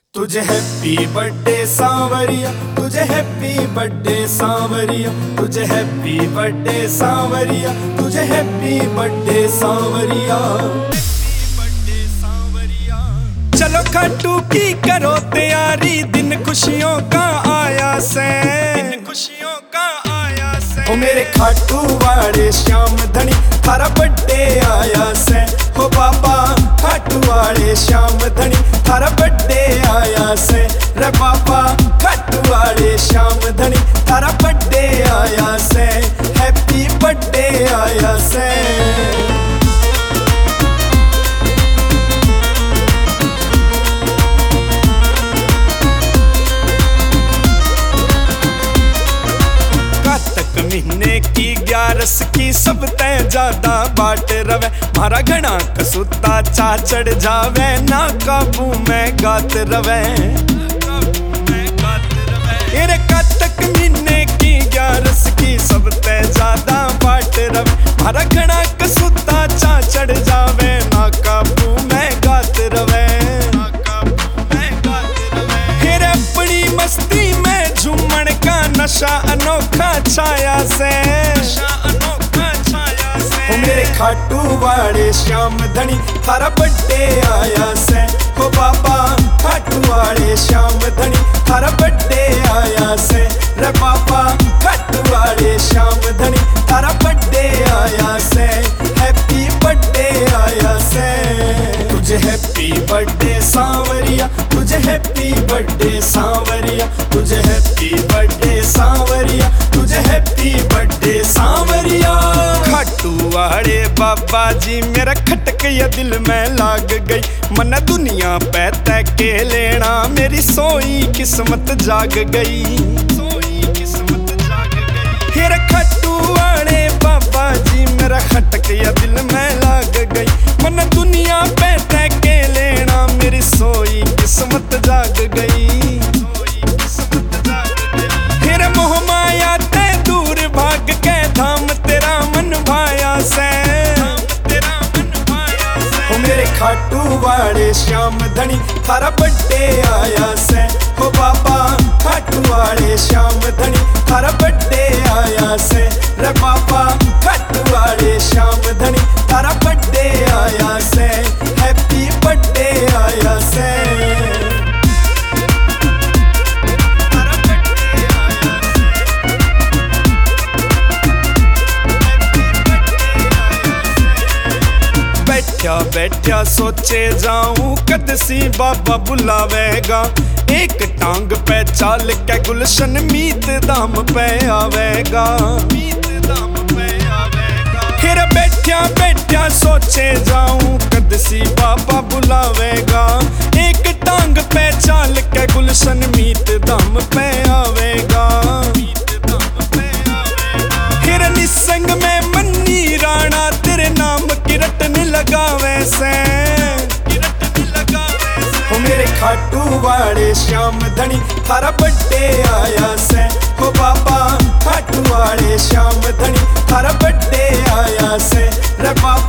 तुझे happy birthday सांवरिया, तुझे happy birthday सांवरिया, तुझे हैप्पी बर्थडे सांवरिया, तुझे हैप्पी बर्थडे सांवरिया। चलो खाटू की करो तैयारी, दिन खुशियों का आया से, दिन खुशियों का आया से। ओ मेरे खाटू वाले श्याम धनी थारा बर्थडे आया से। हो बाबा खाटू वाले श्याम धनी थारा बर्थडे आया से। रे बाबा खाटू वाले श्याम धनी थारा बर्थडे आया से। हैप्पी बर्थडे आया से। महीने की 11 की सब तय ज्यादा बाट रवे, मारा घना कसूता चा चढ़ जावे, ना काबू में गात रवे। तेरे कातक महीने की 11 की सब तय ज्यादा बाट रवे, मारा घना कसूता चा चढ़ जावे, ना काबू में गात रवे। फिर अपनी मस्ती में झूमण का नशा अनोखा छाया से, ओ मेरे खाटू वाले श्याम धनी थारा बर्थडे आया से। हो बाबा खाटू वाले श्याम धनी थारा बर्थडे आया से। रे बाबा खाटू वाले श्याम धनी थारा बर्थडे आया से। हैप्पी बर्थडे आया से। तुझे हैप्पी बर्थडे सांवरिया, तुझे हैप्पी बर्थडे सांवरिया, तुझे हैप्पी बर्थडे सांवरिया, तुझे हैप्पी बर्थडे सांवरिया। खाटू वाले बाबा जी मेरा खटक या दिल में लाग गई, मन दुनिया पे तय के लेना, मेरी सोई किस्मत जाग गई, सोई किस्मत जाग गई। फिर खाटू वाले बाबा जी मेरा खटक या दिल में लाग गई, मन दुनिया पे तय के लेना, मेरी सोई किस्मत जाग गई, सोई किस्मत जाग गई। फिर मोह माया ते दूर भाग के धाम तेरा मन भाया से, तेरा मन भाया से। ओ मेरे खाटू वाले श्याम धनी थारा बर्थडे आया से। हो बाबा खाटू वाले श्याम धनी थारा बर्थडे आया से। रे बाबा खाटू वाले श्याम धनी थारा बर्थडे आया से। हैप्पी बर्थडे आया से। बैठा बैठा सोचे जाऊं कद सी बाबा बुलावेगा, एक टांग पे चाल के गुलशन मीत दाम पे आवेगा, मीत दाम पे आवेगा। फिर बैठा बैठा सोचे जाऊं कद सी बाबा बुलावेगा, एक टांग पे चाल के गुलशन मीत दाम पे आवेगा, मीत दाम पे आवेगा। फिर निसंग में मन्नी राणा तेरे नाम की रटन लगावे से, ओ मेरे खाटू वाले श्याम धनी थारा बर्थडे आया से। हो बाबा खाटू वाले श्याम धनी थारा बर्थडे आया से। रे बाबा